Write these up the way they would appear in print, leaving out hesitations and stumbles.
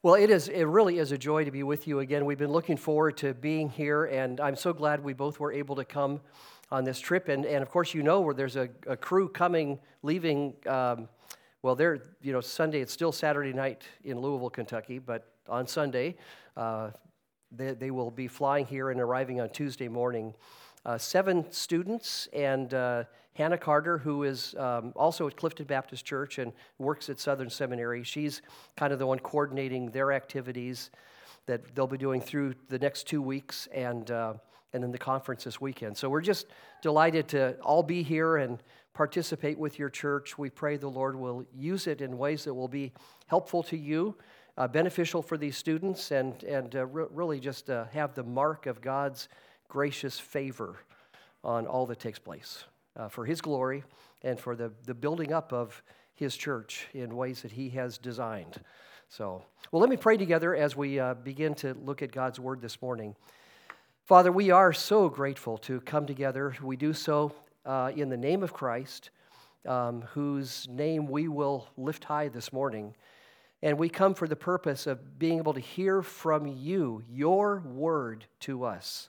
Well, it really is a joy to be with you again. We've been looking forward to being here, and I'm so glad we both were able to come on this trip. And of course, where there's a crew leaving, Sunday, it's still Saturday night in Louisville, Kentucky, but on Sunday, they will be flying here and arriving on Tuesday morning. 7 students and Hannah Carter, who is also at Clifton Baptist Church and works at Southern Seminary. She's kind of the one coordinating their activities that they'll be doing through the next 2 weeks and then the conference this weekend. So we're just delighted to all be here and participate with your church. We pray the Lord will use it in ways that will be helpful to you, beneficial for these students, and really just have the mark of God's gracious favor on all that takes place for His glory and for the building up of His church in ways that He has designed. So, well, let me pray together as we begin to look at God's Word this morning. Father, we are so grateful to come together. We do so in the name of Christ, whose name we will lift high this morning. And we come for the purpose of being able to hear from you, your word to us.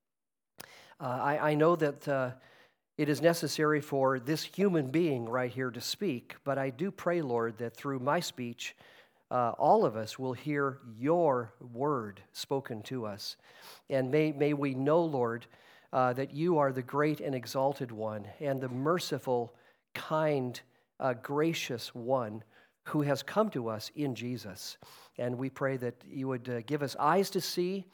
I know that it is necessary for this human being right here to speak, but I do pray, Lord, that through my speech, all of us will hear your word spoken to us. And may we know, Lord, that you are the great and exalted one and the merciful, kind, gracious one who has come to us in Jesus. And we pray that you would give us eyes to see,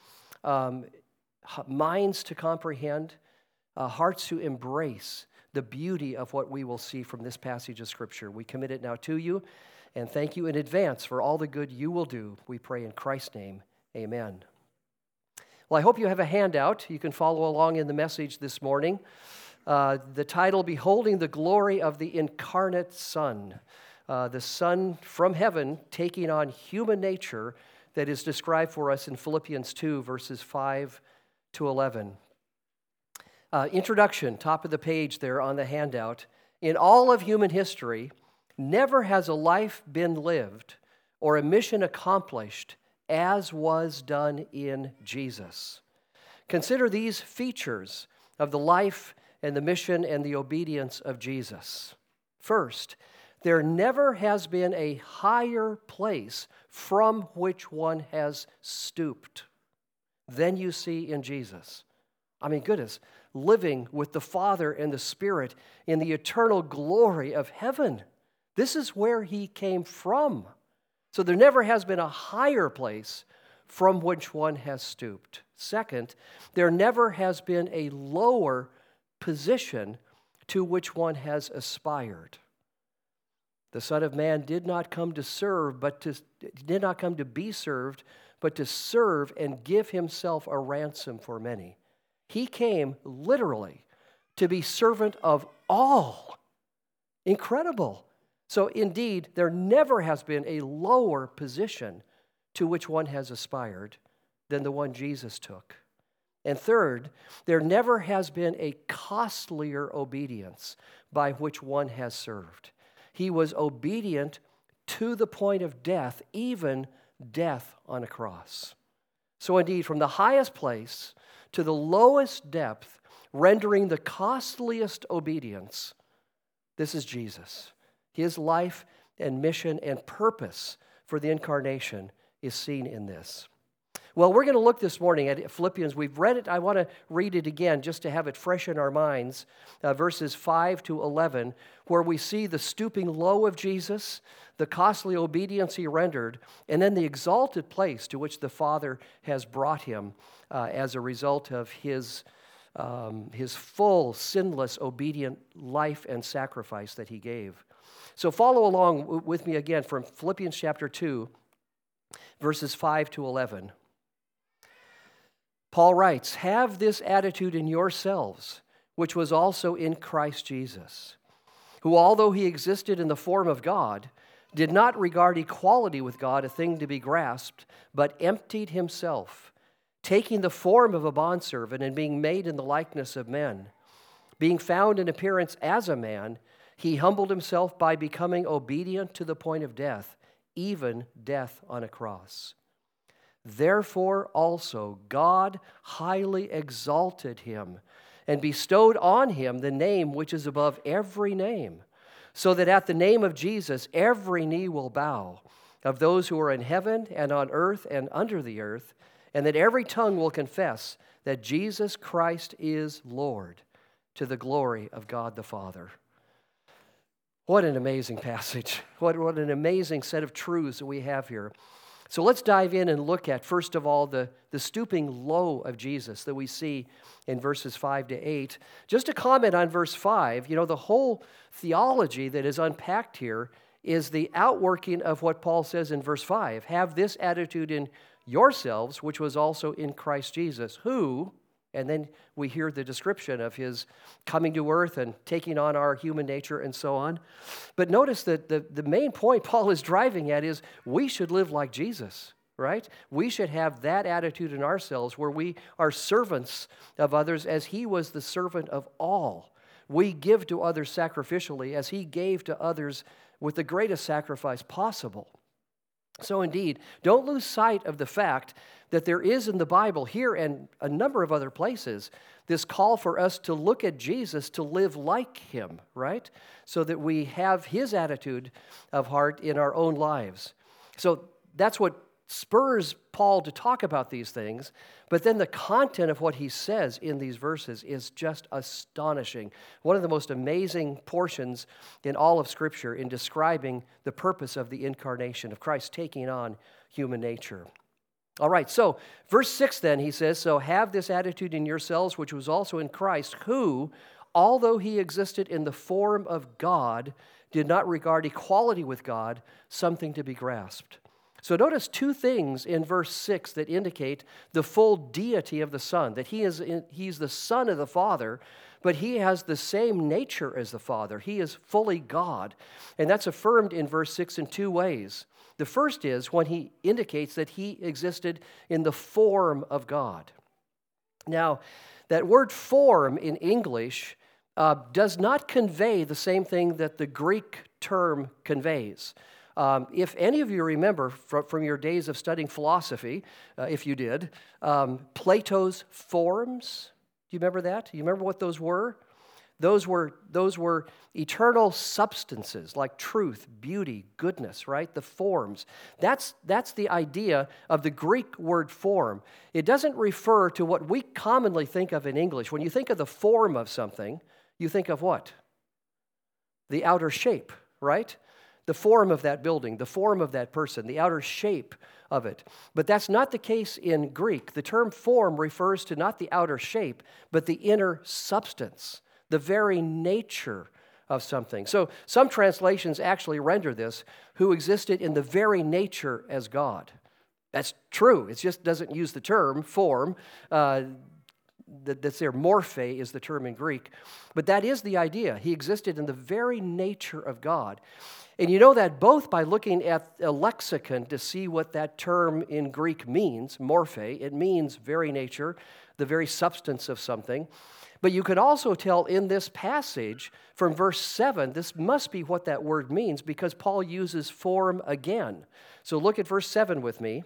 minds to comprehend, hearts to embrace the beauty of what we will see from this passage of Scripture. We commit it now to you, and thank you in advance for all the good you will do. We pray in Christ's name, amen. Well, I hope you have a handout. You can follow along in the message this morning. The title, Beholding the Glory of the Incarnate Son. The Son from heaven taking on human nature that is described for us in Philippians 2, verses 5 to 11. Introduction, top of the page there on the handout. In all of human history, never has a life been lived or a mission accomplished as was done in Jesus. Consider these features of the life and the mission and the obedience of Jesus. First, there never has been a higher place from which one has stooped than you see in Jesus. I mean, goodness, living with the Father and the Spirit in the eternal glory of heaven. This is where He came from. So there never has been a higher place from which one has stooped. Second, there never has been a lower position to which one has aspired. The Son of Man did not come to serve, did not come to be served, but to serve and give Himself a ransom for many. He came literally to be servant of all. Incredible. So indeed, there never has been a lower position to which one has aspired than the one Jesus took. And third, there never has been a costlier obedience by which one has served. He was obedient to the point of death, even death on a cross. So indeed, from the highest place to the lowest depth, rendering the costliest obedience, this is Jesus. His life and mission and purpose for the incarnation is seen in this. Well, we're going to look this morning at Philippians. We've read it. I want to read it again just to have it fresh in our minds, verses 5 to 11, where we see the stooping low of Jesus, the costly obedience He rendered, and then the exalted place to which the Father has brought Him as a result of His full, sinless, obedient life and sacrifice that He gave. So follow along with me again from Philippians chapter 2, verses 5 to 11. Paul writes, "Have this attitude in yourselves, which was also in Christ Jesus, who, although He existed in the form of God, did not regard equality with God a thing to be grasped, but emptied Himself, taking the form of a bondservant and being made in the likeness of men. Being found in appearance as a man, He humbled Himself by becoming obedient to the point of death, even death on a cross. Therefore also God highly exalted him and bestowed on him the name which is above every name, so that at the name of Jesus every knee will bow, of those who are in heaven and on earth and under the earth, and that every tongue will confess that Jesus Christ is Lord, to the glory of God the Father. What an amazing passage. What an amazing set of truths that we have here. So let's dive in and look at, first of all, the stooping low of Jesus that we see in verses 5 to 8. Just to comment on verse 5, the whole theology that is unpacked here is the outworking of what Paul says in verse 5. Have this attitude in yourselves, which was also in Christ Jesus, who, and then we hear the description of his coming to earth and taking on our human nature and so on. But notice that the main point Paul is driving at is we should live like Jesus, right? We should have that attitude in ourselves where we are servants of others as he was the servant of all. We give to others sacrificially as he gave to others with the greatest sacrifice possible. So indeed, don't lose sight of the fact that there is in the Bible here and a number of other places this call for us to look at Jesus, to live like him, right? So that we have his attitude of heart in our own lives. So that's what spurs Paul to talk about these things, but then the content of what he says in these verses is just astonishing. One of the most amazing portions in all of Scripture in describing the purpose of the incarnation, of Christ taking on human nature. All right, so verse 6 then, he says, so have this attitude in yourselves, which was also in Christ, who, although he existed in the form of God, did not regard equality with God something to be grasped. So notice two things in verse 6 that indicate the full deity of the Son, that he's the Son of the Father, but he has the same nature as the Father. He is fully God, and that's affirmed in verse 6 in two ways. The first is when he indicates that he existed in the form of God. Now, that word form in English does not convey the same thing that the Greek term conveys. If any of you remember from your days of studying philosophy, if you did, Plato's forms, do you remember that? Do you remember what those were? Those were eternal substances like truth, beauty, goodness, right? The forms. That's the idea of the Greek word form. It doesn't refer to what we commonly think of in English. When you think of the form of something, you think of what? The outer shape, right? The form of that building, the form of that person, the outer shape of it. But that's not the case in Greek. The term form refers to not the outer shape, but the inner substance, the very nature of something. So some translations actually render this, who existed in the very nature as God. That's true. It just doesn't use the term form. That's there. Morphe is the term in Greek. But that is the idea. He existed in the very nature of God. And you know that both by looking at a lexicon to see what that term in Greek means, morphe, it means very nature, the very substance of something. But you can also tell in this passage from verse 7, this must be what that word means because Paul uses form again. So look at verse 7 with me.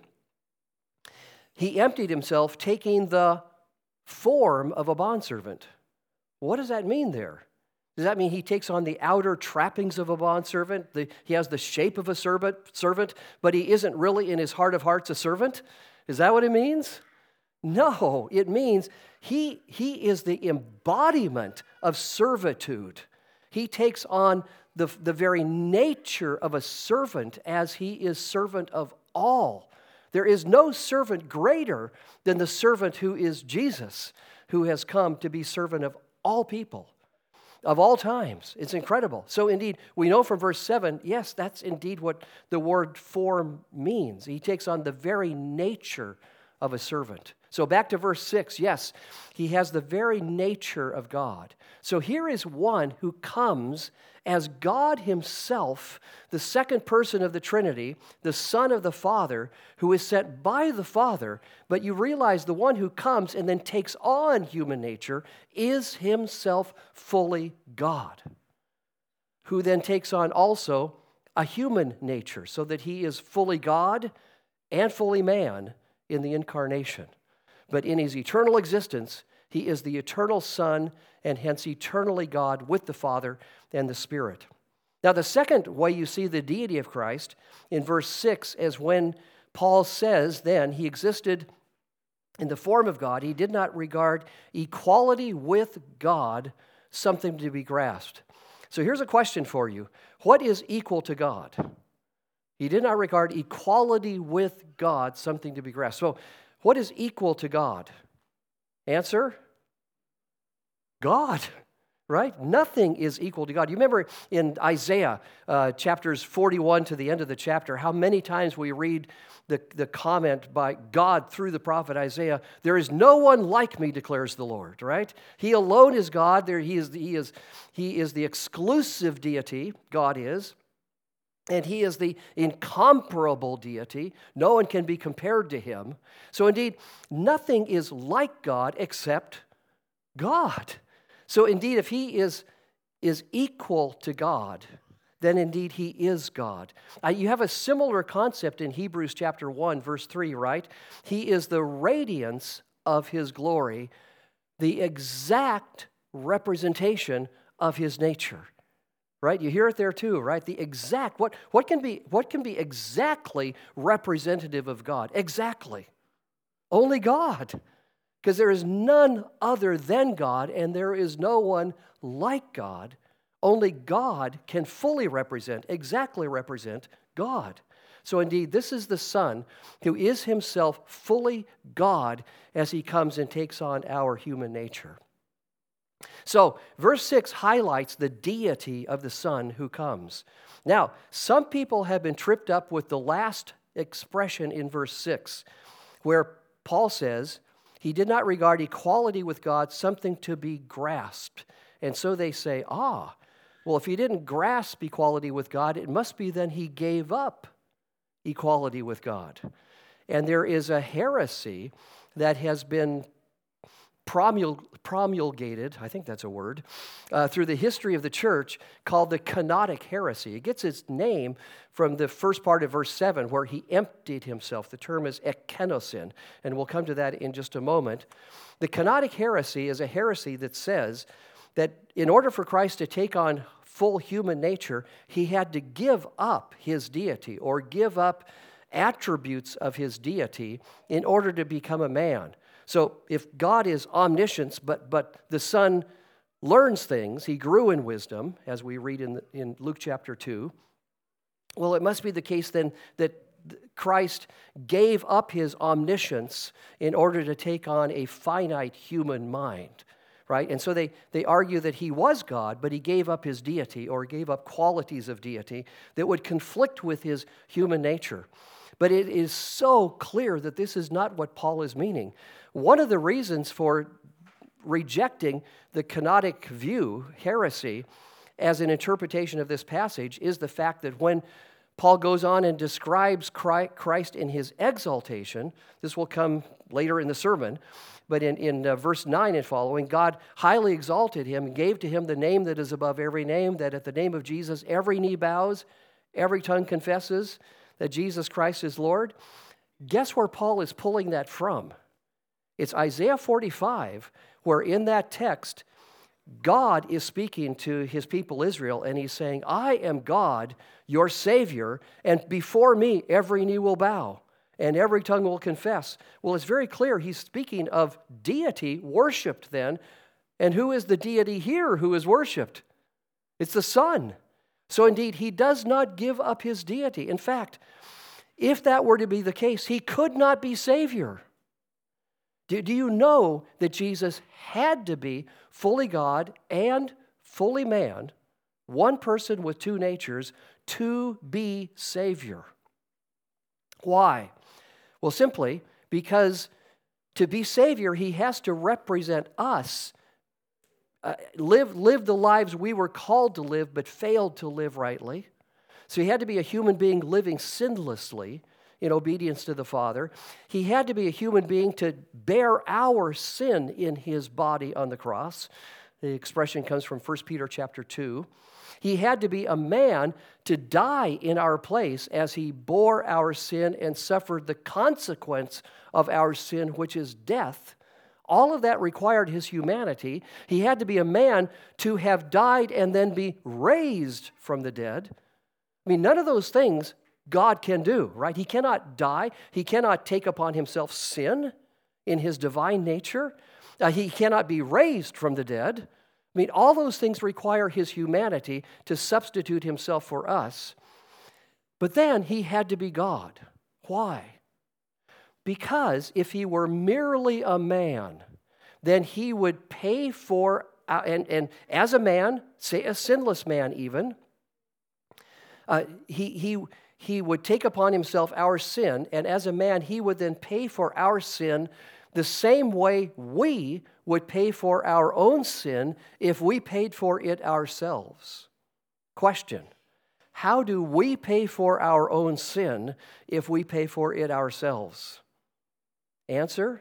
He emptied himself, taking the form of a bondservant. What does that mean there? Does that mean he takes on the outer trappings of a bondservant? He has the shape of a servant, but he isn't really in his heart of hearts a servant? Is that what it means? No, it means he is the embodiment of servitude. He takes on the very nature of a servant as he is servant of all. There is no servant greater than the servant who is Jesus, who has come to be servant of all people, of all times. It's incredible. So indeed, we know from verse 7, yes, that's indeed what the word form means. He takes on the very nature of a servant. So back to verse 6, yes, he has the very nature of God. So here is one who comes as God himself, the second person of the Trinity, the Son of the Father, who is sent by the Father. But you realize the one who comes and then takes on human nature is himself fully God, who then takes on also a human nature, so that he is fully God and fully man in the incarnation. But in his eternal existence, he is the eternal Son and hence eternally God with the Father and the Spirit. Now, the second way you see the deity of Christ in verse 6 is when Paul says then he existed in the form of God. He did not regard equality with God something to be grasped. So here's a question for you. What is equal to God? He did not regard equality with God something to be grasped. So what is equal to God? Answer? God, right? Nothing is equal to God. You remember in Isaiah chapters 41 to the end of the chapter, how many times we read the comment by God through the prophet Isaiah, "There is no one like me, declares the Lord," right? He alone is God. He is the exclusive deity, God is. And he is the incomparable deity. No one can be compared to him. So indeed, nothing is like God except God. So indeed, if he is equal to God, then indeed he is God. You have a similar concept in Hebrews chapter 1, verse 3, right? He is the radiance of his glory, the exact representation of his nature. Right? You hear it there too, right? The exact, what can be exactly representative of God? Exactly. Only God. Because there is none other than God, and there is no one like God. Only God can fully represent, exactly represent God. So indeed, this is the Son who is himself fully God as he comes and takes on our human nature. So, verse 6 highlights the deity of the Son who comes. Now, some people have been tripped up with the last expression in verse 6, where Paul says, he did not regard equality with God something to be grasped. And so they say, well, if he didn't grasp equality with God, it must be then he gave up equality with God. And there is a heresy that has been promulgated, I think that's a word, through the history of the church called the kenotic heresy. It gets its name from the first part of verse 7 where he emptied himself. The term is ekkenosin, and we'll come to that in just a moment. The kenotic heresy is a heresy that says that in order for Christ to take on full human nature, he had to give up his deity or give up attributes of his deity in order to become a man. So if God is omniscience, but the Son learns things, he grew in wisdom, as we read in Luke chapter 2, well, it must be the case then that Christ gave up his omniscience in order to take on a finite human mind, right? And so they argue that he was God, but he gave up his deity or gave up qualities of deity that would conflict with his human nature. But it is so clear that this is not what Paul is meaning. One of the reasons for rejecting the kenotic view, heresy, as an interpretation of this passage is the fact that when Paul goes on and describes Christ in his exaltation, this will come later in the sermon, but in verse 9 and following, God highly exalted him and gave to him the name that is above every name, that at the name of Jesus every knee bows, every tongue confesses that Jesus Christ is Lord. Guess where Paul is pulling that from? It's Isaiah 45, where in that text, God is speaking to his people Israel, and he's saying, I am God, your Savior, and before me every knee will bow, and every tongue will confess. Well, it's very clear he's speaking of deity worshipped then, and who is the deity here who is worshipped? It's the Son. So indeed, he does not give up his deity. In fact, if that were to be the case, he could not be Savior. Do you know that Jesus had to be fully God and fully man, one person with two natures, to be Savior? Why? Well, simply because to be Savior, he has to represent us, live the lives we were called to live but failed to live rightly. So he had to be a human being living sinlessly in obedience to the Father. He had to be a human being to bear our sin in his body on the cross. The expression comes from 1 Peter chapter 2. He had to be a man to die in our place as he bore our sin and suffered the consequence of our sin, which is death. All of that required his humanity. He had to be a man to have died and then be raised from the dead. I mean, none of those things God can do, right? He cannot die. He cannot take upon himself sin in his divine nature. He cannot be raised from the dead. I mean, all those things require his humanity to substitute himself for us. But then he had to be God. Why? Because if he were merely a man, then he would pay for, and as a man, say a sinless man even, he would take upon himself our sin, and as a man, he would then pay for our sin the same way we would pay for our own sin if we paid for it ourselves. Question: how do we pay for our own sin if we pay for it ourselves? Answer: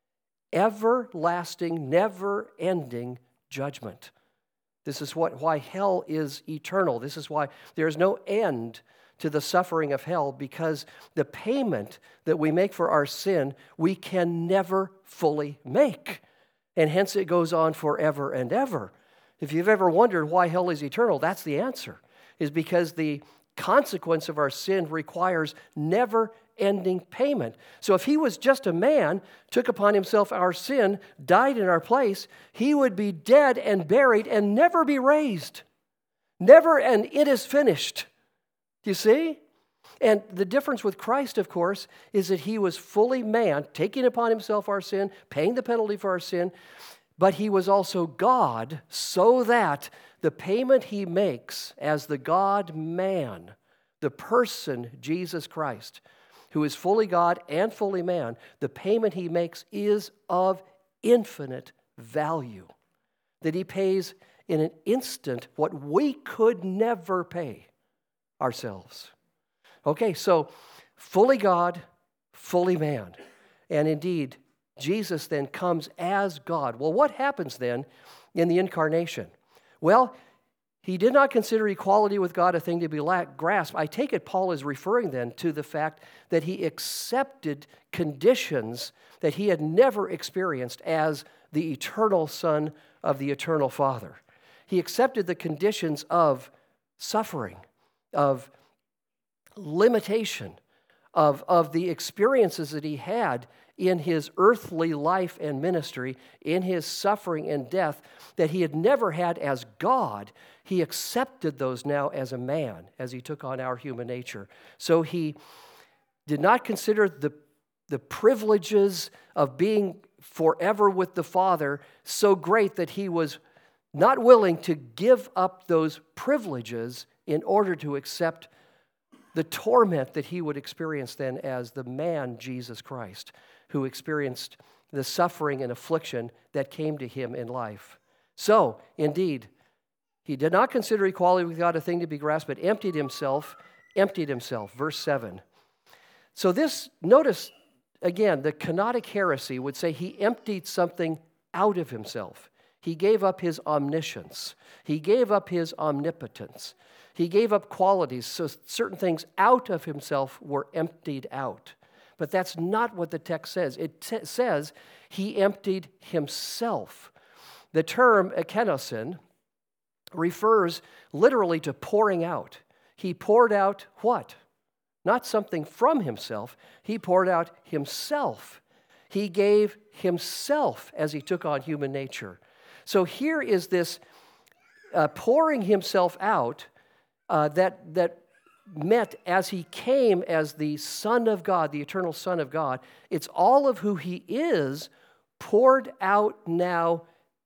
everlasting, never-ending judgment. This is why hell is eternal. This is why there's no end to the suffering of hell, because the payment that we make for our sin, we can never fully make. And hence it goes on forever and ever. If you've ever wondered why hell is eternal, that's the answer. Is because the consequence of our sin requires never-ending payment. So if he was just a man, took upon himself our sin, died in our place, he would be dead and buried and never be raised. Never, and it is finished. Do you see? And the difference with Christ, of course, is that he was fully man, taking upon himself our sin, paying the penalty for our sin, but he was also God, so that the payment he makes as the God-man, the person Jesus Christ, who is fully God and fully man, the payment he makes is of infinite value, that he pays in an instant what we could never pay ourselves. Okay, so fully God, fully man. And indeed, Jesus then comes as God. Well, what happens then in the incarnation? Well, he did not consider equality with God a thing to be grasped. I take it Paul is referring then to the fact that he accepted conditions that he had never experienced as the eternal Son of the eternal Father. He accepted the conditions of suffering, of limitation, of the experiences that he had in his earthly life and ministry, in his suffering and death, that he had never had as God. He accepted those now as a man, as he took on our human nature. So he did not consider the privileges of being forever with the Father so great that he was not willing to give up those privileges in order to accept the torment that he would experience then as the man Jesus Christ, who experienced the suffering and affliction that came to him in life. So, indeed, he did not consider equality with God a thing to be grasped, but emptied himself, verse 7. So this, notice, again, the kenotic heresy would say he emptied something out of himself. He gave up his omniscience. He gave up his omnipotence. He gave up qualities, so certain things out of himself were emptied out. But that's not what the text says. It says he emptied himself. The term ekenosin refers literally to pouring out. He poured out what? Not something from himself. He poured out himself. He gave himself as he took on human nature. So here is this pouring himself out that meant as he came as the Son of God, the eternal Son of God. It's all of who he is poured out now,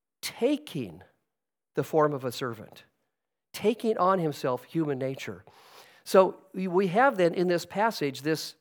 taking the form of a servant, taking on himself human nature. So we have then in this passage this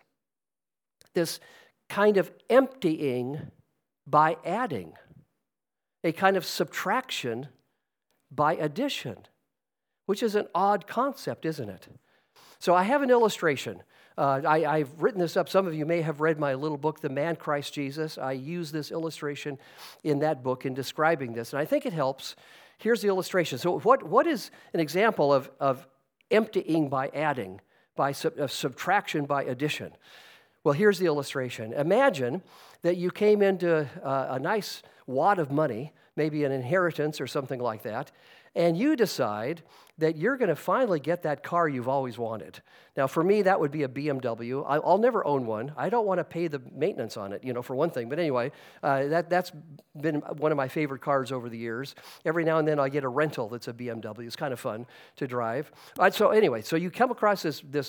kind of emptying by adding, a kind of subtraction by addition, which is an odd concept, isn't it? So I have an illustration. I've written this up. Some of you may have read my little book, The Man Christ Jesus. I use this illustration in that book in describing this, and I think it helps here's the illustration. So what is an example of emptying by adding, by subtraction by addition? Well, here's the illustration. Imagine that you came into a nice wad of money, maybe an inheritance or something like that, and you decide that you're going to finally get that car you've always wanted. Now, for me, that would be a BMW. I'll never own one. I don't want to pay the maintenance on it, for one thing. But anyway, that's been one of my favorite cars over the years. Every now and then I get a rental that's a BMW. It's kind of fun to drive. So you come across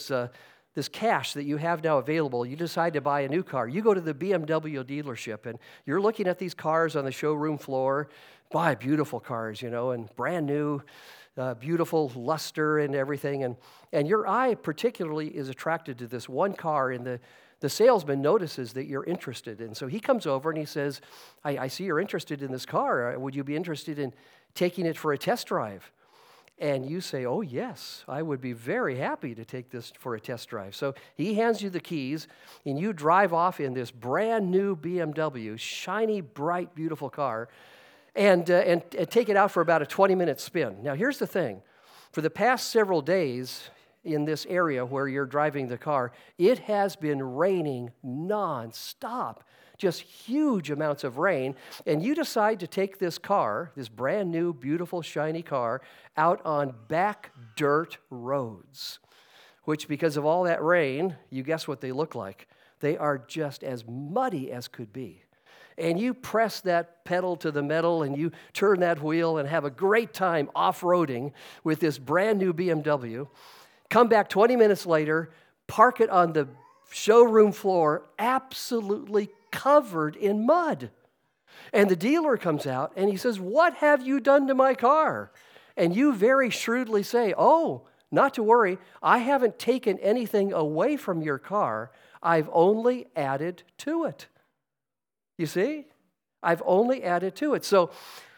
this cash that you have now available. You decide to buy a new car. You go to the BMW dealership, and you're looking at these cars on the showroom floor. Buy beautiful cars, and brand new, beautiful luster and everything. And your eye particularly is attracted to this one car, and the salesman notices that you're interested. And so he comes over and he says, I see you're interested in this car. Would you be interested in taking it for a test drive? And you say, oh, yes, I would be very happy to take this for a test drive. So he hands you the keys, and you drive off in this brand new BMW, shiny, bright, beautiful car, and take it out for about a 20-minute spin. Now, here's the thing. For the past several days in this area where you're driving the car, it has been raining nonstop, just huge amounts of rain, and you decide to take this car, this brand new, beautiful, shiny car, out on back dirt roads, which, because of all that rain, you guess what they look like. They are just as muddy as could be. And you press that pedal to the metal, and you turn that wheel and have a great time off-roading with this brand new BMW. Come back 20 minutes later, park it on the showroom floor, absolutely covered in mud. And the dealer comes out and he says, what have you done to my car? And you very shrewdly say, oh, not to worry, I haven't taken anything away from your car. I've only added to it. You see? I've only added to it. So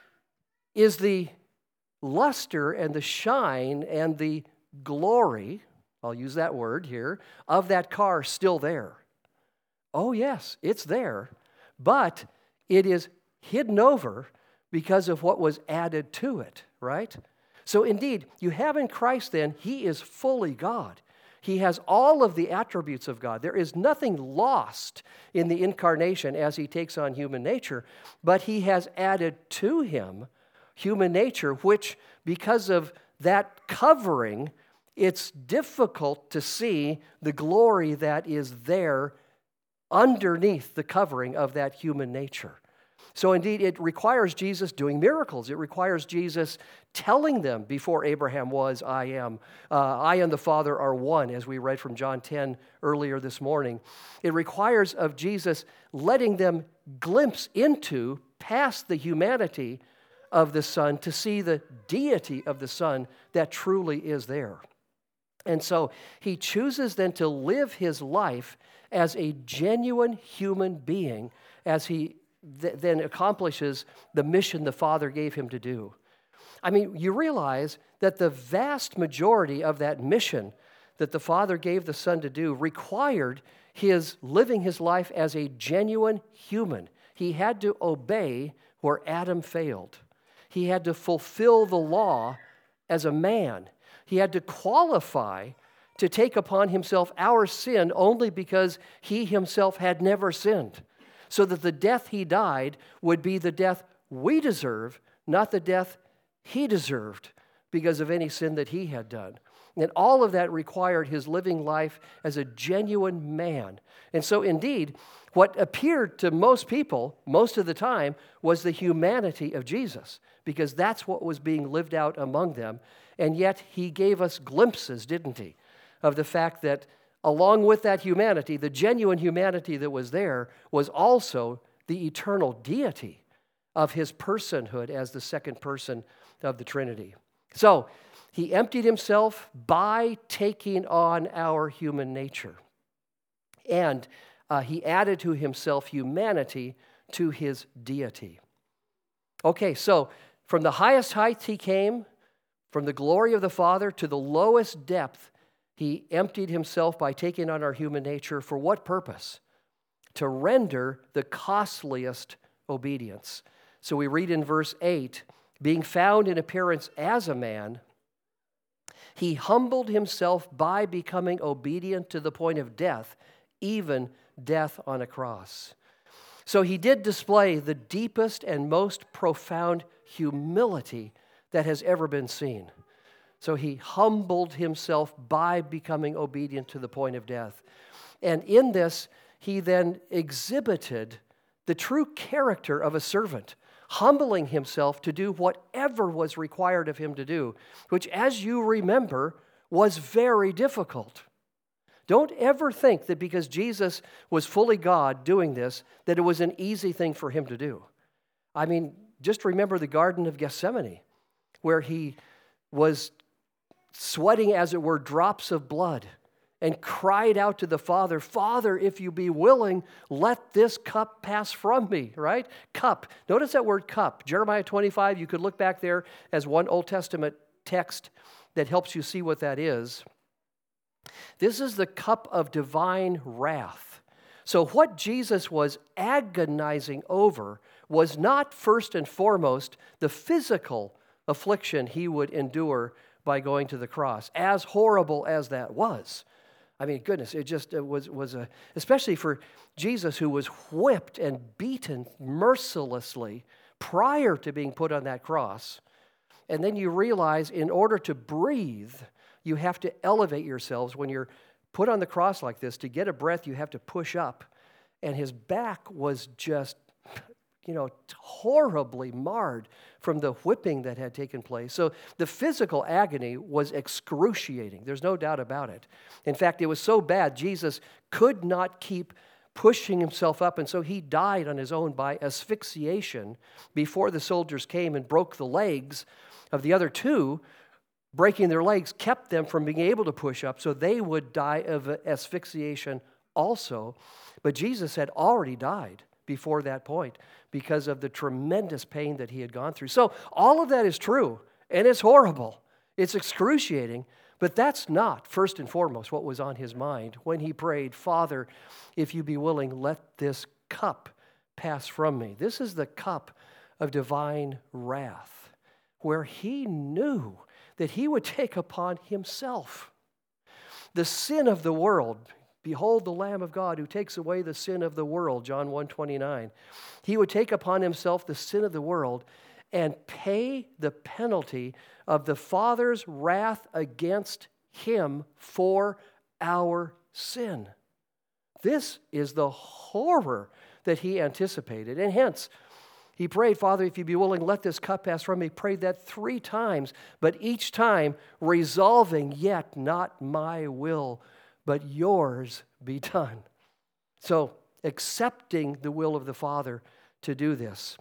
is the luster and the shine and the glory, I'll use that word here, of that car still there? Oh, yes, it's there, but it is hidden over because of what was added to it, right? So indeed, you have in Christ then, he is fully God. He has all of the attributes of God. There is nothing lost in the incarnation as he takes on human nature, but he has added to him human nature, which, because of that covering, it's difficult to see the glory that is there underneath the covering of that human nature. So indeed, it requires Jesus doing miracles. It requires Jesus telling them before Abraham was, I am. I and the Father are one, as we read from John 10 earlier this morning. It requires of Jesus letting them glimpse into, past the humanity of the Son, to see the deity of the Son that truly is there. And so he chooses then to live his life as a genuine human being as he then accomplishes the mission the Father gave him to do. I mean, you realize that the vast majority of that mission that the Father gave the Son to do required his living his life as a genuine human. He had to obey where Adam failed. He had to fulfill the law as a man. He had to qualify to take upon himself our sin only because he himself had never sinned, so that the death he died would be the death we deserve, not the death he deserved because of any sin that he had done. And all of that required his living life as a genuine man. And so indeed, what appeared to most people most of the time was the humanity of Jesus, because that's what was being lived out among them. And yet he gave us glimpses, didn't he, of the fact that along with that humanity, the genuine humanity that was there was also the eternal deity of his personhood as the second person of the Trinity. So he emptied himself by taking on our human nature. And he added to himself humanity to his deity. Okay, so from the highest height he came, from the glory of the Father to the lowest depth, he emptied himself by taking on our human nature. For what purpose? To render the costliest obedience. So we read in verse 8, being found in appearance as a man, he humbled himself by becoming obedient to the point of death, even death on a cross. So he did display the deepest and most profound humility that has ever been seen. So he humbled himself by becoming obedient to the point of death. And in this, he then exhibited the true character of a servant, humbling himself to do whatever was required of him to do, which, as you remember, was very difficult. Don't ever think that because Jesus was fully God doing this, that it was an easy thing for him to do. I mean, just remember the Garden of Gethsemane, where he was sweating, as it were, drops of blood, and cried out to the Father, "Father, if you be willing, let this cup pass from me," right? Cup. Notice that word cup. Jeremiah 25, you could look back there as one Old Testament text that helps you see what that is. This is the cup of divine wrath. So what Jesus was agonizing over was not first and foremost the physical affliction he would endure by going to the cross, as horrible as that was. I mean, goodness, it was especially for Jesus, who was whipped and beaten mercilessly prior to being put on that cross. And then you realize, in order to breathe, you have to elevate yourselves. When you're put on the cross like this, to get a breath, you have to push up. And his back was just, horribly marred from the whipping that had taken place. So the physical agony was excruciating. There's no doubt about it. In fact, it was so bad, Jesus could not keep pushing himself up, and so he died on his own by asphyxiation before the soldiers came and broke the legs of the other two. Breaking their legs kept them from being able to push up, so they would die of asphyxiation also. But Jesus had already died before that point because of the tremendous pain that he had gone through. So all of that is true, and it's horrible. It's excruciating, but that's not, first and foremost, what was on his mind when he prayed, "Father, if you be willing, let this cup pass from me." This is the cup of divine wrath, where he knew that he would take upon himself the sin of the world. "Behold the Lamb of God who takes away the sin of the world," John 1:29. He would take upon himself the sin of the world and pay the penalty of the Father's wrath against him for our sin. This is the horror that he anticipated, and hence he prayed, "Father, if you be willing, let this cup pass from me." He prayed that 3 times, but each time resolving, "Yet not my will, but yours be done." So accepting the will of the Father to do this.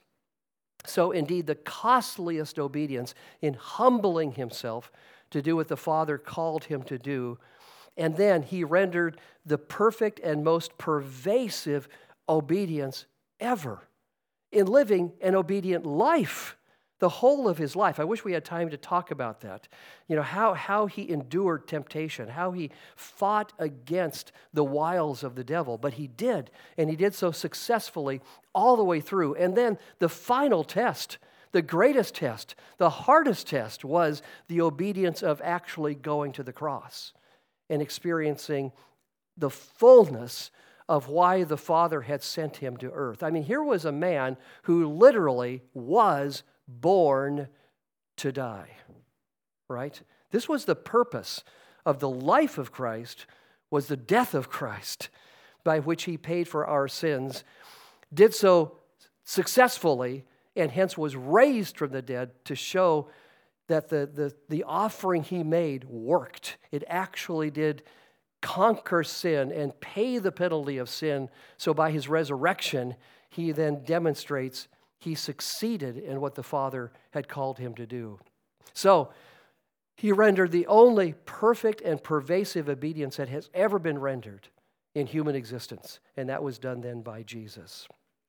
So indeed, the costliest obedience in humbling himself to do what the Father called him to do. And then he rendered the perfect and most pervasive obedience ever in living an obedient life, the whole of his life. I wish we had time to talk about that. How he endured temptation, how he fought against the wiles of the devil. But he did, and he did so successfully all the way through. And then the final test, the greatest test, the hardest test, was the obedience of actually going to the cross and experiencing the fullness of why the Father had sent him to earth. I mean, here was a man who literally was born to die, right? This was the purpose of the life of Christ, was the death of Christ, by which he paid for our sins, did so successfully, and hence was raised from the dead to show that the offering he made worked. It actually did conquer sin and pay the penalty of sin. So by his resurrection, he then demonstrates he succeeded in what the Father had called him to do. So he rendered the only perfect and pervasive obedience that has ever been rendered in human existence, and that was done then by Jesus.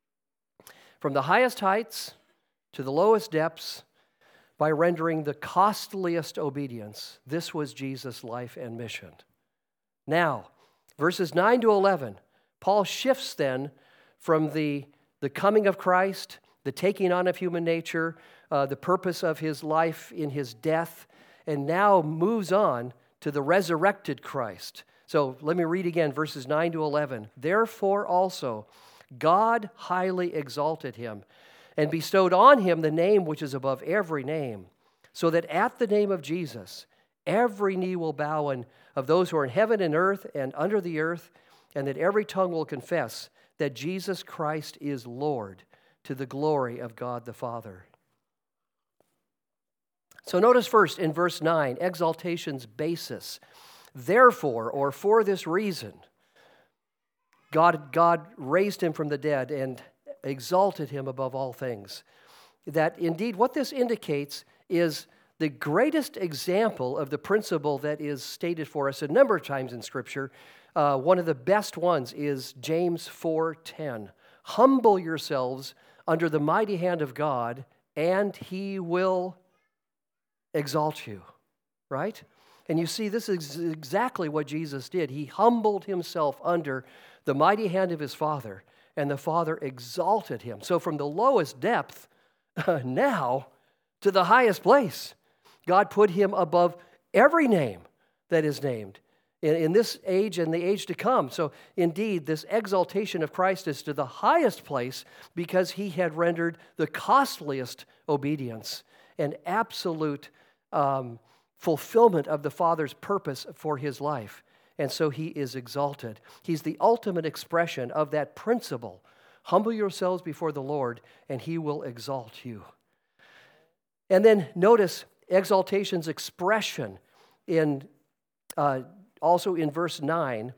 From the highest heights to the lowest depths, by rendering the costliest obedience, this was Jesus' life and mission. Now, verses 9 to 11, Paul shifts then from the coming of Christ the taking on of human nature, the purpose of his life in his death, and now moves on to the resurrected Christ. So let me read again, verses 9 to 11. Therefore also God highly exalted him and bestowed on him the name which is above every name, so that at the name of Jesus every knee will bow, and of those who are in heaven and earth and under the earth, and that every tongue will confess that Jesus Christ is Lord, to the glory of God the Father. So notice first in verse 9, exaltation's basis. Therefore, or for this reason, God raised him from the dead and exalted him above all things. That indeed what this indicates is the greatest example of the principle that is stated for us a number of times in Scripture. One of the best ones is James 4:10. Humble yourselves under the mighty hand of God, and he will exalt you. Right? And you see, this is exactly what Jesus did. He humbled himself under the mighty hand of his Father, and the Father exalted him. So from the lowest depth now to the highest place, God put him above every name that is named in this age and the age to come. So indeed, this exaltation of Christ is to the highest place because he had rendered the costliest obedience and absolute fulfillment of the Father's purpose for his life. And so he is exalted. He's the ultimate expression of that principle. Humble yourselves before the Lord, and he will exalt you. And then notice exaltation's expression in also in verse 9.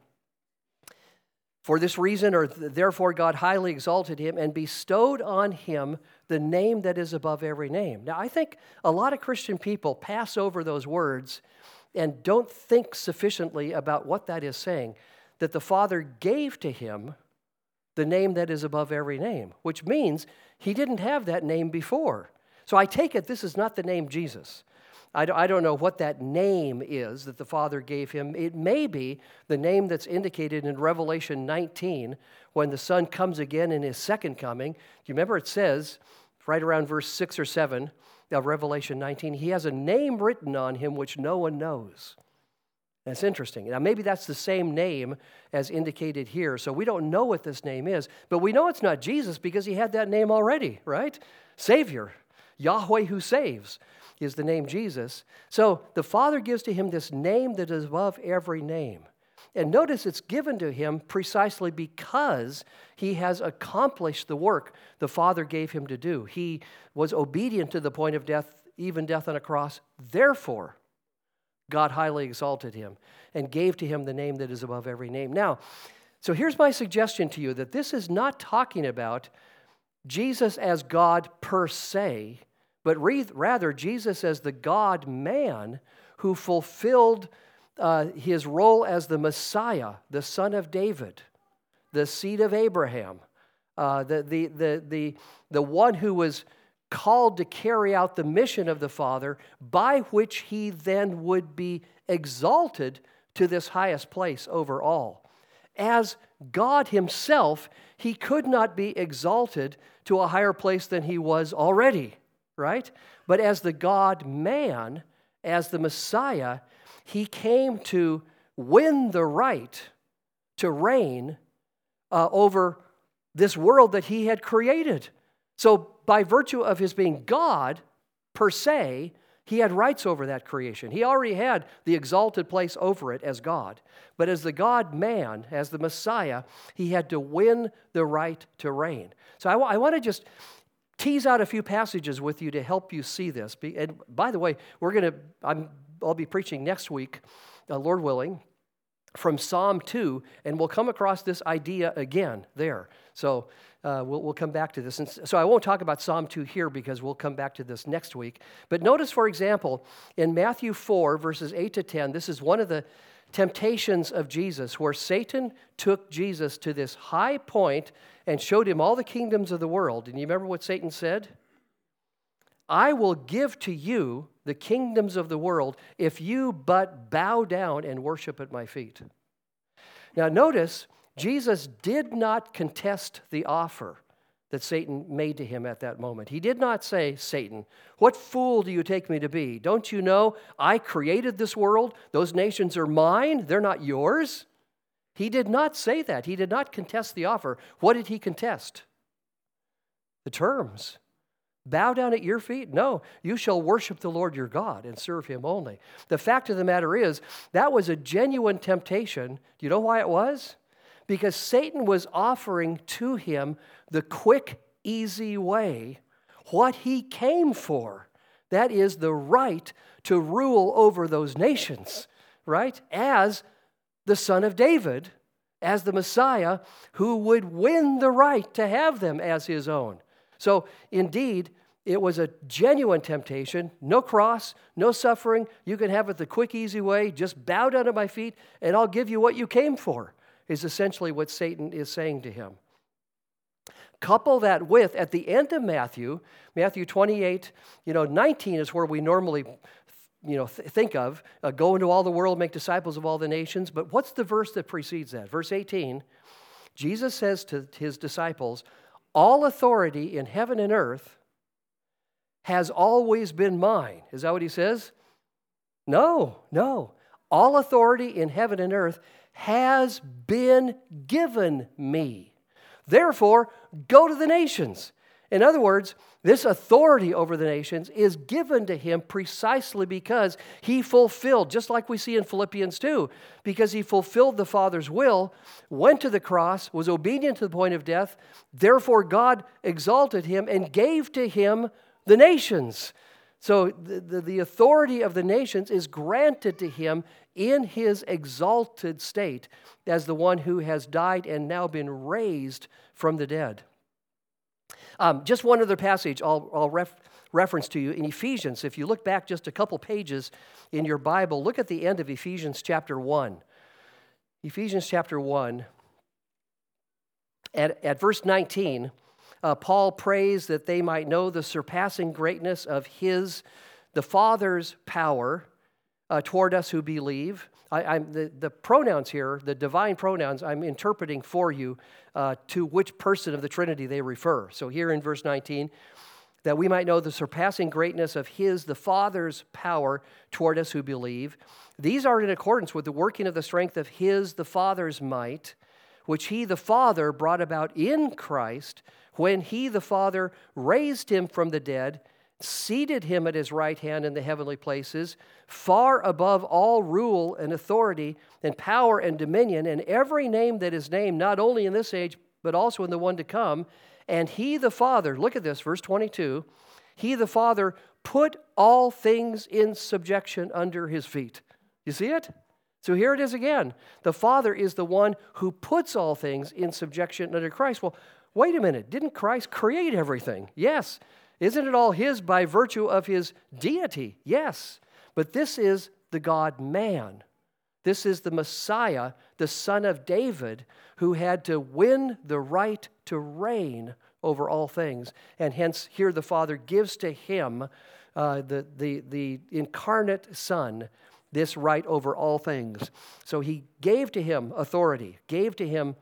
For this reason, or therefore God highly exalted him and bestowed on him the name that is above every name. Now, I think a lot of Christian people pass over those words and don't think sufficiently about what that is saying, that the Father gave to him the name that is above every name, which means he didn't have that name before. So I take it this is not the name Jesus. I don't know what that name is that the Father gave him. It may be the name that's indicated in Revelation 19 when the Son comes again in his second coming. Do you remember it says, right around verse 6 or 7 of Revelation 19, he has a name written on him which no one knows. That's interesting. Now, maybe that's the same name as indicated here. So we don't know what this name is, but we know it's not Jesus because he had that name already, right? Savior, Yahweh who saves, is the name Jesus. So the Father gives to him this name that is above every name. And notice it's given to him precisely because he has accomplished the work the Father gave him to do. He was obedient to the point of death, even death on a cross. Therefore, God highly exalted him and gave to him the name that is above every name. Now, so here's my suggestion to you, that this is not talking about Jesus as God per se, but rather Jesus as the God-man who fulfilled his role as the Messiah, the son of David, the seed of Abraham, the one who was called to carry out the mission of the Father, by which he then would be exalted to this highest place over all. As God himself, he could not be exalted to a higher place than he was already, right? But as the God-man, as the Messiah, he came to win the right to reign over this world that he had created. So by virtue of his being God, per se, he had rights over that creation. He already had the exalted place over it as God. But as the God-man, as the Messiah, he had to win the right to reign. So I want to just tease out a few passages with you to help you see this. And by the way, I'll be preaching next week, Lord willing, from Psalm 2, and we'll come across this idea again there. So we'll come back to this. And so I won't talk about Psalm 2 here because we'll come back to this next week. But notice, for example, in Matthew 4, verses 8 to 10, this is one of the temptations of Jesus, where Satan took Jesus to this high point and showed him all the kingdoms of the world. And you remember what Satan said? I will give to you the kingdoms of the world if you but bow down and worship at my feet. Now notice, Jesus did not contest the offer that Satan made to him at that moment. He did not say, Satan, what fool do you take me to be? Don't you know I created this world? Those nations are mine. They're not yours. He did not say that. He did not contest the offer. What did he contest? The terms. Bow down at your feet? No, you shall worship the Lord your God and serve him only. The fact of the matter is, that was a genuine temptation. Do you know why it was? Because Satan was offering to him the quick, easy way, what he came for. That is the right to rule over those nations, right? As the son of David, as the Messiah who would win the right to have them as his own. So indeed, it was a genuine temptation. No cross, no suffering. You can have it the quick, easy way. Just bow down at my feet and I'll give you what you came for, is essentially what Satan is saying to him. Couple that with, at the end of Matthew 28, 19 is where we normally think of, go into all the world, make disciples of all the nations. But what's the verse that precedes that? Verse 18, Jesus says to his disciples, all authority in heaven and earth has always been mine. Is that what he says? No. All authority in heaven and earth has been given me. Therefore, go to the nations. In other words, this authority over the nations is given to him precisely because he fulfilled, just like we see in Philippians 2, because he fulfilled the Father's will, went to the cross, was obedient to the point of death. Therefore, God exalted him and gave to him the nations. So the authority of the nations is granted to him in his exalted state as the one who has died and now been raised from the dead. Just one other passage I'll reference to you in Ephesians. If you look back just a couple pages in your Bible, look at the end of Ephesians chapter 1. Ephesians chapter 1, at verse 19, Paul prays that they might know the surpassing greatness of the Father's power toward us who believe. The pronouns here, the divine pronouns, I'm interpreting for you to which person of the Trinity they refer. So here in verse 19, that we might know the surpassing greatness of the Father's power toward us who believe. These are in accordance with the working of the strength of the Father's might, which he, the Father, brought about in Christ, when he, the Father, raised him from the dead, seated him at his right hand in the heavenly places, far above all rule and authority and power and dominion, and every name that is named, not only in this age, but also in the one to come. And he, the Father, look at this, verse 22, he, the Father, put all things in subjection under his feet. You see it? So here it is again. The Father is the one who puts all things in subjection under Christ. Well, wait a minute. Didn't Christ create everything? Yes. Isn't it all his by virtue of his deity? Yes. But this is the God-man. This is the Messiah, the Son of David, who had to win the right to reign over all things. And hence, here the Father gives to him, the incarnate Son, this right over all things. So he gave to him authority, gave to him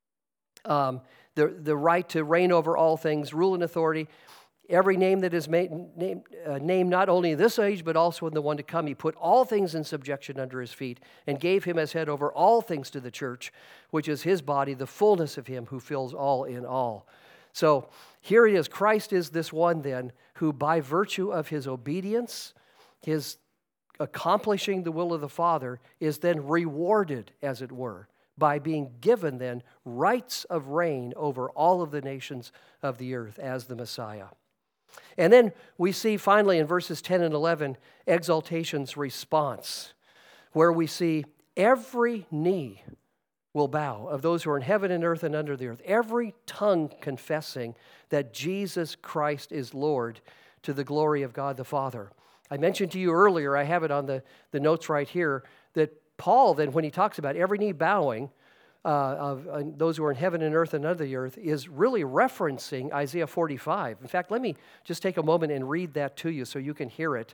the right to reign over all things, rule and authority. Every name that is named not only in this age, but also in the one to come. He put all things in subjection under his feet and gave him as head over all things to the church, which is his body, the fullness of him who fills all in all. So here it is. Christ is this one then who by virtue of his obedience, his accomplishing the will of the Father, is then rewarded, as it were, by being given then rights of reign over all of the nations of the earth as the Messiah. And then we see finally in verses 10 and 11, exaltation's response, where we see every knee will bow of those who are in heaven and earth and under the earth, every tongue confessing that Jesus Christ is Lord, to the glory of God the Father. I mentioned to you earlier, I have it on the notes right here, that Paul then, when he talks about every knee bowing, of those who are in heaven and earth and under the earth, is really referencing Isaiah 45. In fact, let me just take a moment and read that to you so you can hear it.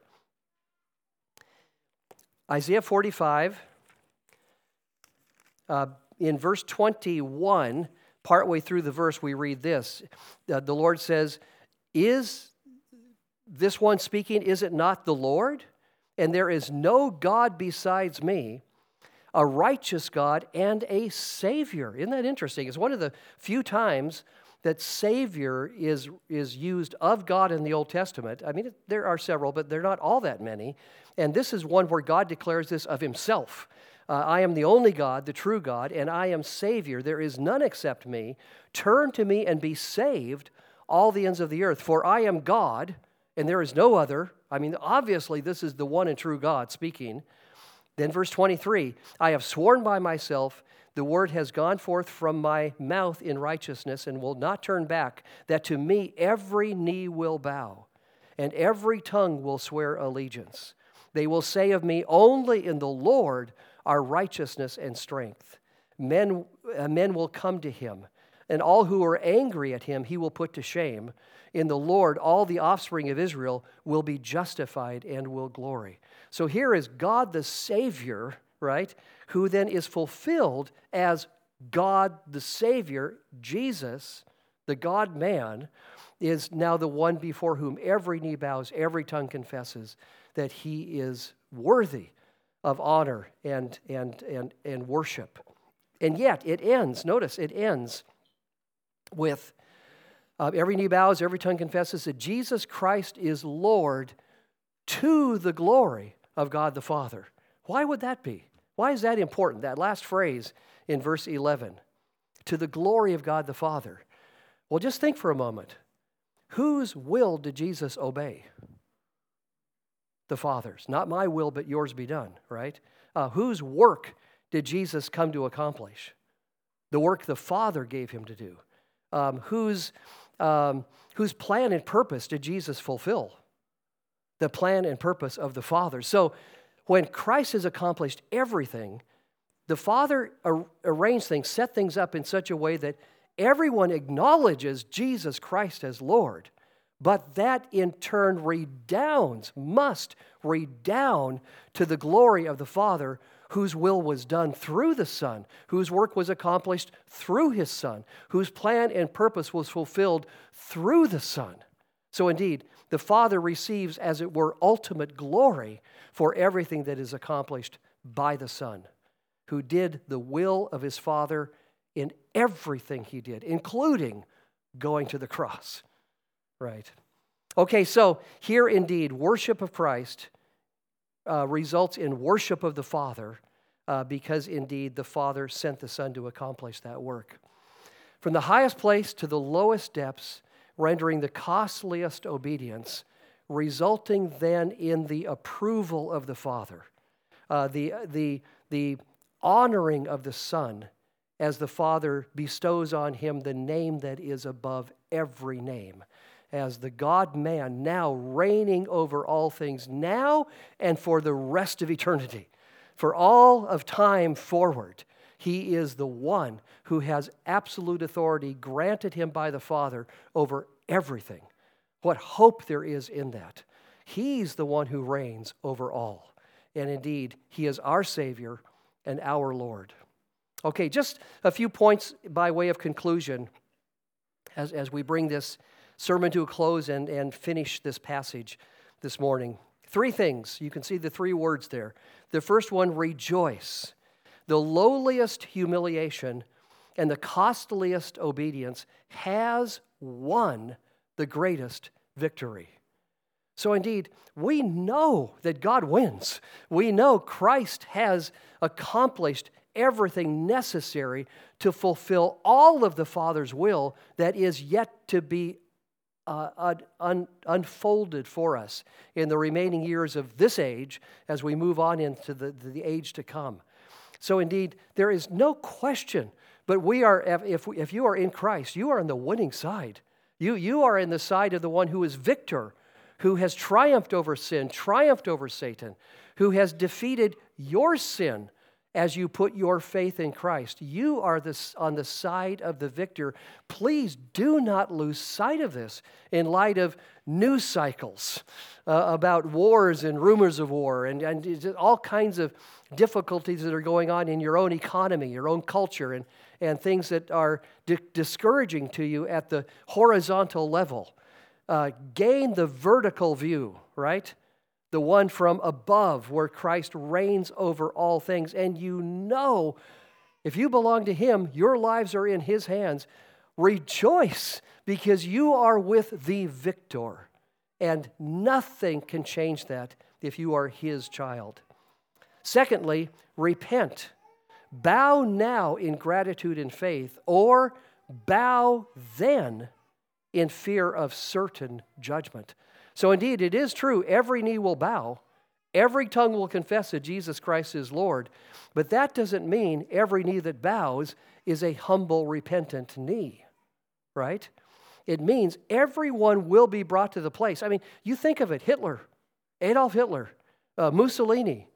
Isaiah 45, in verse 21, partway through the verse, we read this. The Lord says, "Is this one speaking, is it not the Lord? And there is no God besides me, a righteous God and a Savior." Isn't that interesting? It's one of the few times that Savior is used of God in the Old Testament. I mean, there are several, but they're not all that many. And this is one where God declares this of himself. "I am the only God, the true God, and I am Savior. There is none except me. Turn to me and be saved, all the ends of the earth. For I am God, and there is no other." I mean, obviously, this is the one and true God speaking. Then verse 23, "I have sworn by myself, the word has gone forth from my mouth in righteousness and will not turn back, that to me every knee will bow, and every tongue will swear allegiance. They will say of me, only in the Lord are righteousness and strength. Men will come to him, and all who are angry at him he will put to shame. In the Lord, all the offspring of Israel will be justified and will glory." So here is God the Savior, right, who then is fulfilled as God the Savior. Jesus, the God-man, is now the one before whom every knee bows, every tongue confesses that he is worthy of honor and worship. And yet it ends, notice, it ends with every knee bows, every tongue confesses that Jesus Christ is Lord, to the glory of God the Father. Why would that be? Why is that important? That last phrase in verse 11, to the glory of God the Father. Well, just think for a moment. Whose will did Jesus obey? The Father's. Not my will, but yours be done, right? Whose work did Jesus come to accomplish? The work the Father gave him to do. Whose plan and purpose did Jesus fulfill? The plan and purpose of the Father. So when Christ has accomplished everything, the Father arranged things, set things up in such a way that everyone acknowledges Jesus Christ as Lord, but that in turn must redound to the glory of the Father, whose will was done through the Son, whose work was accomplished through his Son, whose plan and purpose was fulfilled through the Son. So indeed, the Father receives, as it were, ultimate glory for everything that is accomplished by the Son, who did the will of his Father in everything he did, including going to the cross. Right? Okay, so here indeed, worship of Christ results in worship of the Father because indeed the Father sent the Son to accomplish that work. From the highest place to the lowest depths, rendering the costliest obedience, resulting then in the approval of the Father, the honoring of the Son, as the Father bestows on him the name that is above every name, as the God-man now reigning over all things now and for the rest of eternity. For all of time forward, he is the one who has absolute authority granted him by the Father over everything. What hope there is in that. He's the one who reigns over all. And indeed, he is our Savior and our Lord. Okay, just a few points by way of conclusion as we bring this sermon to a close and finish this passage this morning. Three things. You can see the three words there. The first one, rejoice. The lowliest humiliation and the costliest obedience has won the greatest victory. So indeed, we know that God wins. We know Christ has accomplished everything necessary to fulfill all of the Father's will that is yet to be unfolded for us in the remaining years of this age as we move on into the age to come. So indeed, there is no question, but we are, if you are in Christ, you are on the winning side. You are in the side of the one who is victor, who has triumphed over sin, triumphed over Satan, who has defeated your sin as you put your faith in Christ. You are on the side of the victor. Please do not lose sight of this in light of news cycles about wars and rumors of war and all kinds of difficulties that are going on in your own economy, your own culture, and things that are discouraging to you at the horizontal level. Gain the vertical view, right? The one from above where Christ reigns over all things. And you know, if you belong to Him, your lives are in His hands. Rejoice because you are with the victor. And nothing can change that if you are His child. Secondly, repent. Bow now in gratitude and faith, or bow then in fear of certain judgment. So indeed, it is true, every knee will bow, every tongue will confess that Jesus Christ is Lord, but that doesn't mean every knee that bows is a humble, repentant knee, right? It means everyone will be brought to the place. I mean, you think of it, Hitler, Adolf Hitler, Mussolini,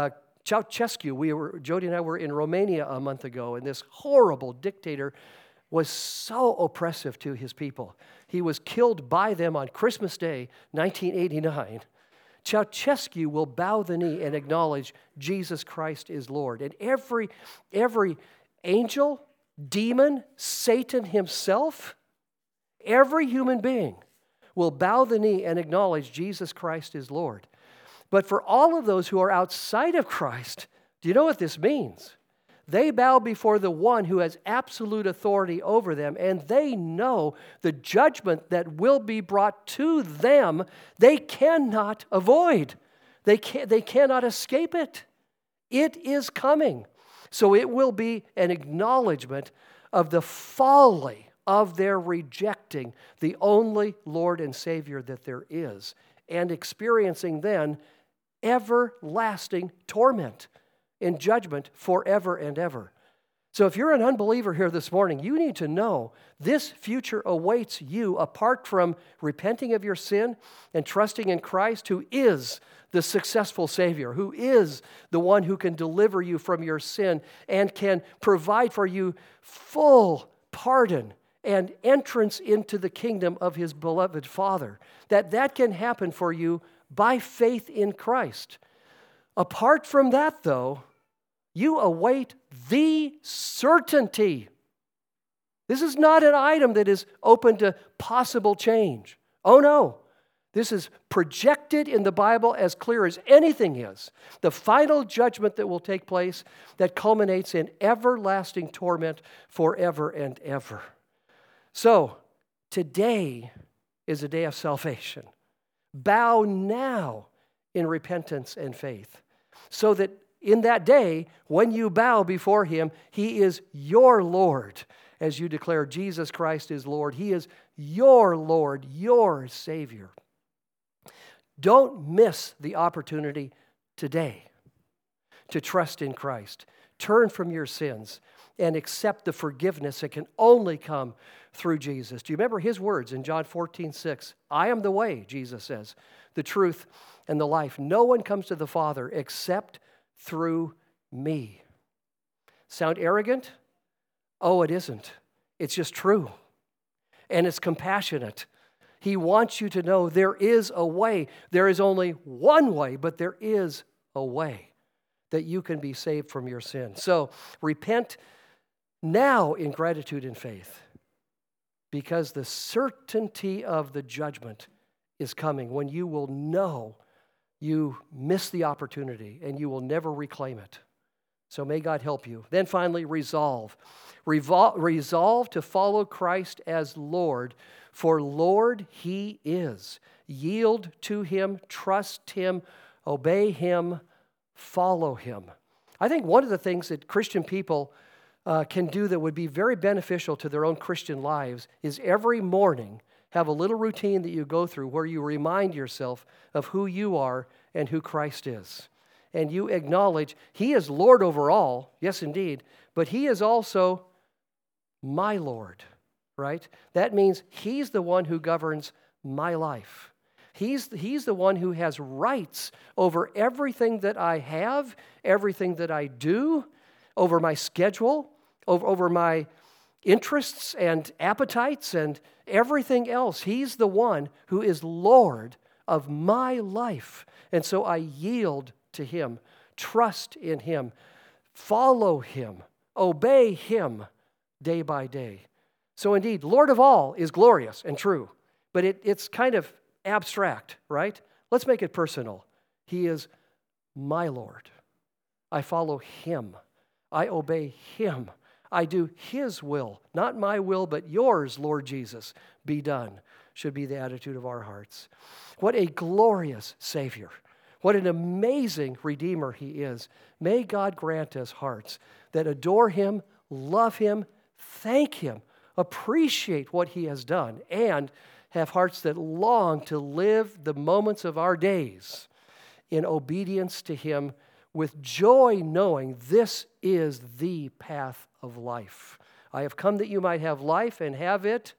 Ceausescu. Jody and I were in Romania a month ago, and this horrible dictator was so oppressive to his people. He was killed by them on Christmas Day, 1989. Ceausescu will bow the knee and acknowledge Jesus Christ is Lord. And every angel, demon, Satan himself, every human being will bow the knee and acknowledge Jesus Christ is Lord. But for all of those who are outside of Christ, do you know what this means? They bow before the one who has absolute authority over them, and they know the judgment that will be brought to them, they cannot avoid. They cannot escape it. It is coming. So it will be an acknowledgement of the folly of their rejecting the only Lord and Savior that there is, and experiencing then everlasting torment in judgment forever and ever. So if you're an unbeliever here this morning, you need to know this future awaits you apart from repenting of your sin and trusting in Christ, who is the successful Savior, who is the one who can deliver you from your sin and can provide for you full pardon and entrance into the kingdom of His beloved Father. That can happen for you by faith in Christ. Apart from that, though, you await the certainty. This is not an item that is open to possible change. Oh no. This is projected in the Bible as clear as anything is. The final judgment that will take place that culminates in everlasting torment forever and ever. So, today is a day of salvation. Bow now in repentance and faith, so that in that day, when you bow before Him, He is your Lord. As you declare Jesus Christ is Lord, He is your Lord, your Savior. Don't miss the opportunity today to trust in Christ. Turn from your sins and accept the forgiveness that can only come through Jesus. Do you remember His words in John 14:6? I am the way, Jesus says, the truth and the life. No one comes to the Father except through me. Sound arrogant? Oh, it isn't. It's just true. And it's compassionate. He wants you to know there is a way. There is only one way, but there is a way that you can be saved from your sin. So repent now in gratitude and faith, because the certainty of the judgment is coming when you will know you missed the opportunity and you will never reclaim it. So may God help you. Then finally, resolve. Resolve to follow Christ as Lord, for Lord He is. Yield to Him, trust Him, obey Him, follow Him. I think one of the things that Christian people can do that would be very beneficial to their own Christian lives is every morning have a little routine that you go through where you remind yourself of who you are and who Christ is. And you acknowledge He is Lord over all, yes indeed, but He is also my Lord, right? That means He's the one who governs my life. He's the one who has rights over everything that I have, everything that I do, over my schedule, over my interests and appetites and everything else. He's the one who is Lord of my life. And so I yield to Him, trust in Him, follow Him, obey Him day by day. So indeed, Lord of all is glorious and true, but it's kind of abstract, right? Let's make it personal. He is my Lord. I follow Him. I obey Him. I do His will, not my will, but yours, Lord Jesus, be done, should be the attitude of our hearts. What a glorious Savior. What an amazing Redeemer He is. May God grant us hearts that adore Him, love Him, thank Him, appreciate what He has done, and have hearts that long to live the moments of our days in obedience to Him with joy, knowing this is the path of life. I have come that you might have life and have it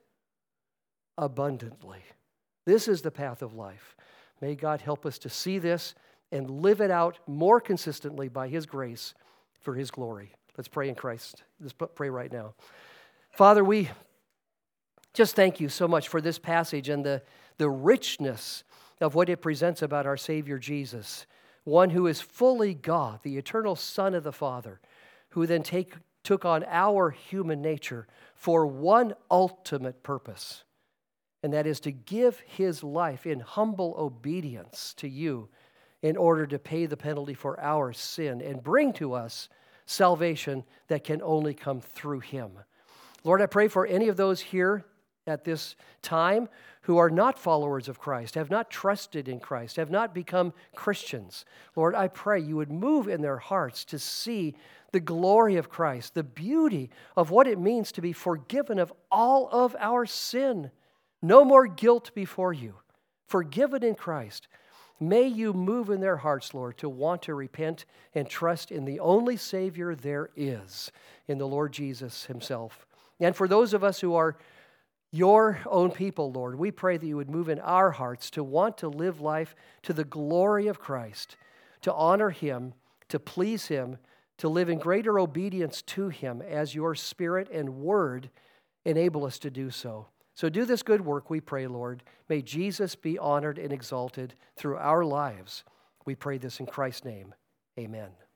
abundantly. This is the path of life. May God help us to see this and live it out more consistently by His grace for His glory. Let's pray in Christ. Let's pray right now. Father, we just thank you so much for this passage and the richness of what it presents about our Savior Jesus, one who is fully God, the eternal Son of the Father, who then took on our human nature for one ultimate purpose, and that is to give His life in humble obedience to you in order to pay the penalty for our sin and bring to us salvation that can only come through Him. Lord, I pray for any of those here at this time who are not followers of Christ, have not trusted in Christ, have not become Christians. Lord, I pray you would move in their hearts to see the glory of Christ, the beauty of what it means to be forgiven of all of our sin. No more guilt before you, forgiven in Christ. May you move in their hearts, Lord, to want to repent and trust in the only Savior there is, in the Lord Jesus Himself. And for those of us who are your own people, Lord, we pray that you would move in our hearts to want to live life to the glory of Christ, to honor Him, to please Him, to live in greater obedience to Him as your Spirit and Word enable us to do so. So do this good work, we pray, Lord. May Jesus be honored and exalted through our lives. We pray this in Christ's name. Amen.